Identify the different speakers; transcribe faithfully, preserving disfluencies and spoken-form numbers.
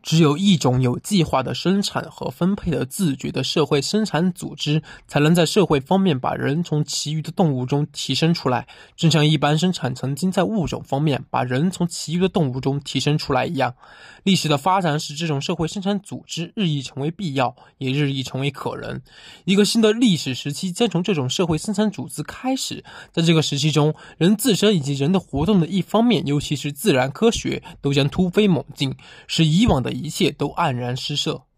Speaker 1: 只有一种有计划的生产和分配的自觉的社会生产组织，才能在社会方面把人从其余的动物中提升出来，正像一般生产曾经在物种方面把人从其余的动物中提升出来一样。历史的发展使这种社会生产组织日益成为必要，也日益成为可能。一个新的历史时期将从这种社会生产组织开始，在这个时期中，人自身以及人的活动的一方面，尤其是自然科学，都将突飞猛进，使以往的一切都黯然失色。